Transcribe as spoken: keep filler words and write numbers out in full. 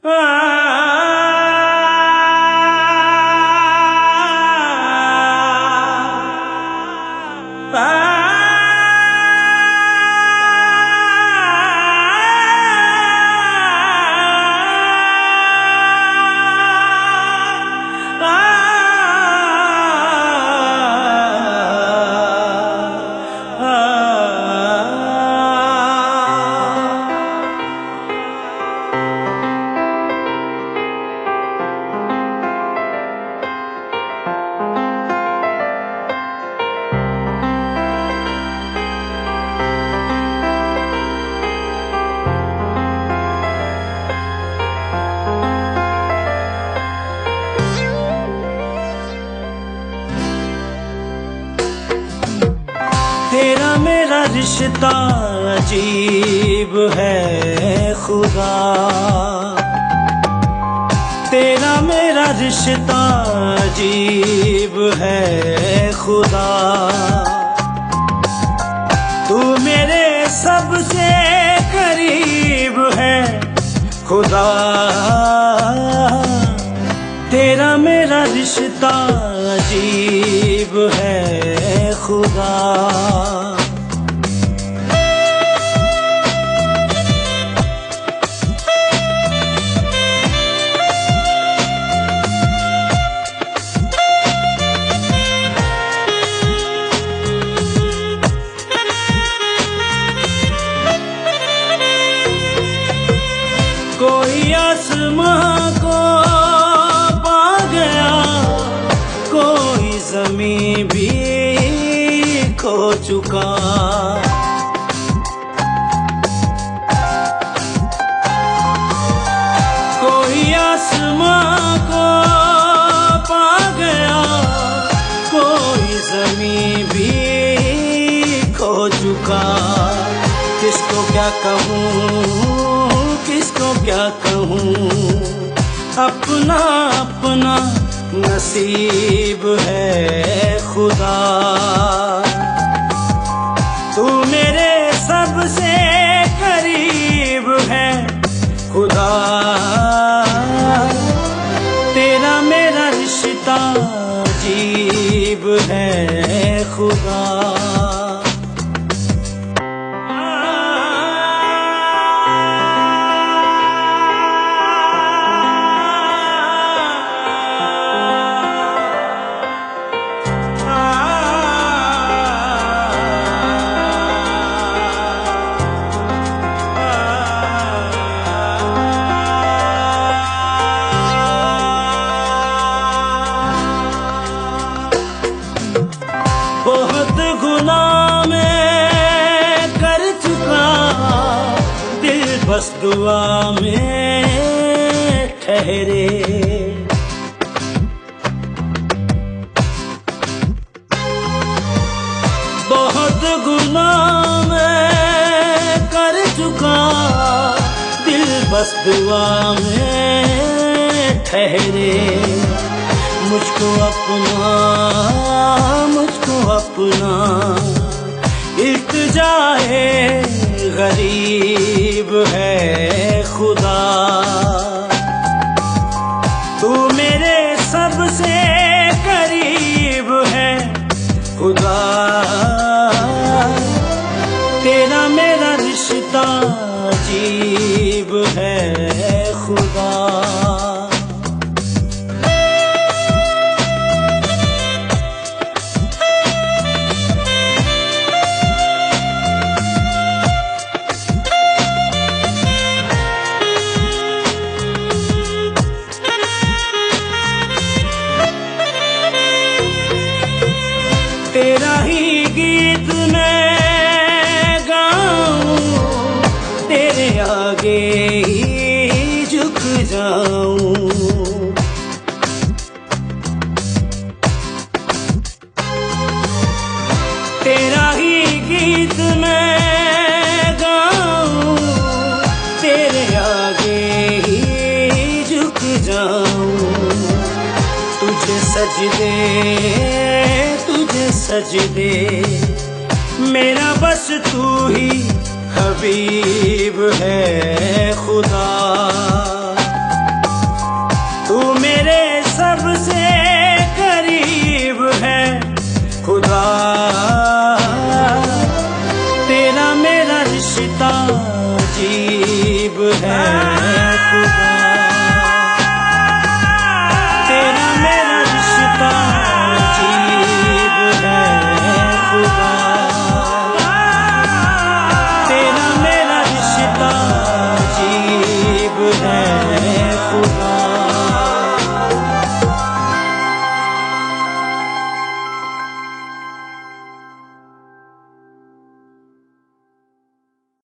तेरा मेरा रिश्ता अजीब है खुदा, तेरा मेरा रिश्ता अजीब है खुदा। तू मेरे सबसे करीब है खुदा, तेरा मेरा रिश्ता अजीब है खुदा। कोई आसमां को पा गया, कोई ज़मीं भी खो चुका। कोई आसमां को पा गया, कोई ज़मीं भी खो चुका। किसको क्या कहूँ, किसको क्या कहूँ, अपना अपना नसीब है खुदा। तू मेरे सबसे करीब है खुदा, तेरा मेरा रिश्ता अजीब है खुदा। बहुत गुनाह मैं कर चुका, दिल बस दुआ में ठहरे। बहुत गुनाह मैं कर चुका, दिल बस दुआ में ठहरे। मुझको अपना, मुझको अपना इल्तिजाए गरीब है खुदा। तू मेरे सबसे करीब है खुदा, तेरा मेरा रिश्ता अजीब है खुदा। तेरा ही गीत मैं गाऊं, तेरे आगे ही झुक जाऊं। तेरा ही गीत मैं गाऊं, तेरे आगे ही झुक जाऊं। तुझे सजदे, तुझे सजदे, मेरा बस तू ही हबीब है खुदा। रिश्ता अजीब है खुदा, तेरा मेरा रिश्ता अजीब है खुदा, तेरा मेरा रिश्ता अजीब है खुदा।